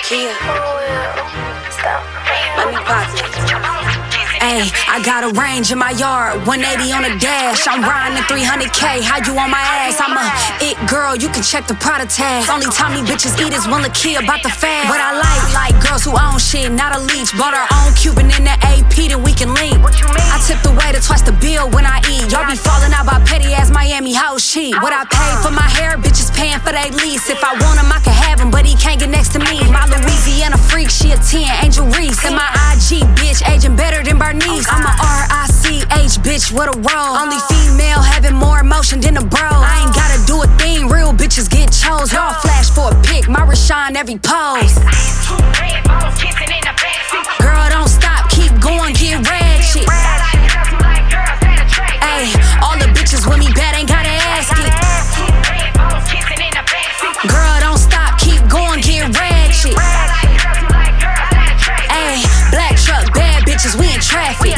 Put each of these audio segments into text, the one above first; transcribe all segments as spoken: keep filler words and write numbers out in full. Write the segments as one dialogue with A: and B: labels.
A: Kia, let me pop it. Ayy, I got a range in my yard, one eighty on the dash. I'm riding at three hundred K, how you on my ass? I'm a it girl, you can check the product tag. Only time these bitches eat is when Lakia about the fad. What I like, like girls who own shit, not a leech. Bought her own Cuban in the A P, then we can link. I tip the waiter twice the bill when I eat. Y'all be falling out by petty ass Miami house shit. What I pay for my hair, bitches paying for they lease. If I want him, I can have him, but he can't get next to me. My Louisiana freak, she a ten, Angel Reese. And my I G, bitch, aging better than Bernice. I'm a R I C H, bitch, what a role. Only female having more emotion than a bro. I ain't gotta do a thing, real bitches get chose. Y'all flash for a pic, my Rashawn every pose. Girl, don't stop, keep going, get ratchet. Ayy, all the bitches with me bad, ain't gotta ask it. Girl, don't stop, keep going, get ratchet. Ayy, black truck, bad bitches, we in traffic.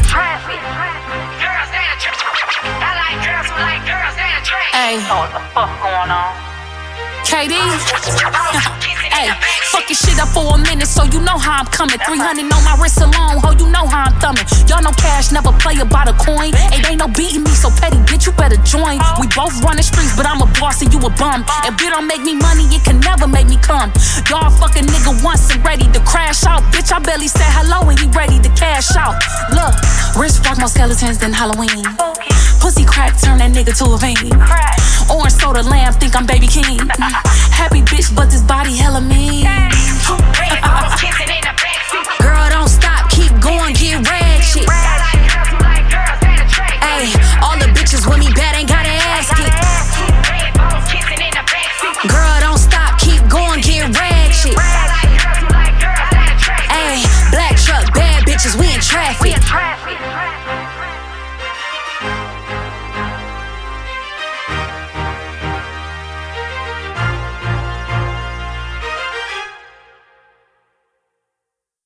A: Ayy,
B: what the fuck going on?
A: K D?
C: Hey, fucking shit up for a minute, so you know how I'm coming. three hundred on my wrist alone, ho, you know how I'm thumbing. Y'all know cash never play about a coin. Ain't ain't no beating me, so petty, bitch, you better join. We both run the streets, but I'm a boss and you a bum. If it don't make me money, it can never make me come. Y'all fuck a nigga once and ready to crash out. Bitch, I barely said hello and he ready to cash out. Look, wrist rock more skeletons than Halloween. Pussy crack, turn that nigga to a fiend. Orange soda lamb, think I'm baby king. Happy bitch, but this body hella mean.